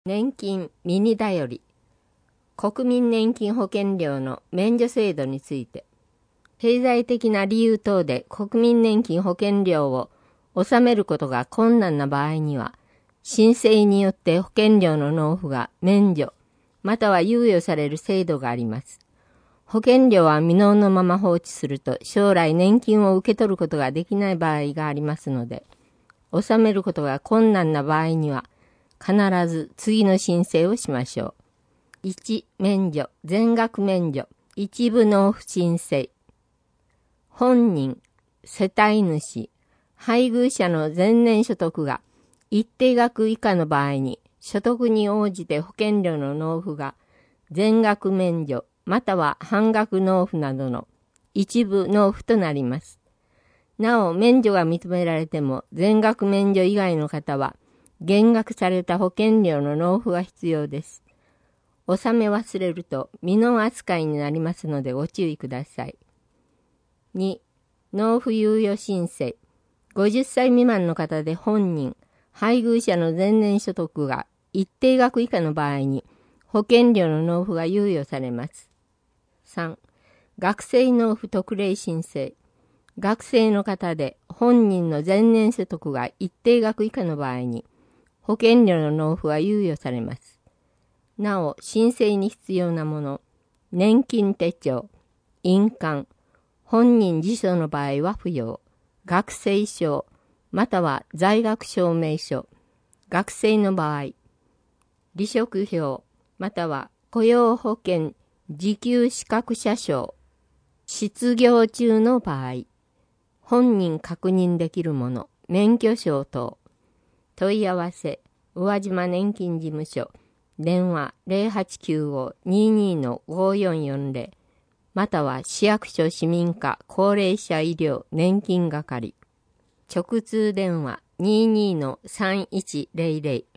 年金ミニだより国民年金保険料の免除制度について、経済的な理由等で国民年金保険料を納めることが困難な場合には、申請によって保険料の納付が免除または猶予される制度があります。保険料は未納のまま放置すると将来年金を受け取ることができない場合がありますので、納めることが困難な場合には必ず次の申請をしましょう。1、免除、全額免除、一部納付申請。本人、世帯主、配偶者の前年所得が一定額以下の場合に、所得に応じて保険料の納付が全額免除または半額納付などの一部納付となります。なお、免除が認められても全額免除以外の方は減額された保険料の納付が必要です。納め忘れると未納扱いになりますのでご注意ください。2、納付猶予申請。50歳未満の方で本人、配偶者の前年所得が一定額以下の場合に保険料の納付が猶予されます。3、学生納付特例申請。学生の方で本人の前年所得が一定額以下の場合に保険料の納付は猶予されます。なお、申請に必要なもの、年金手帳、印鑑、本人自書の場合は不要、学生証、または在学証明書、学生の場合、離職票、または雇用保険受給資格者証、失業中の場合、本人確認できるもの、免許証等、問い合わせ、宇和島年金事務所、電話 0895-22-5440 または市役所市民課高齢者医療年金係、直通電話 22-3100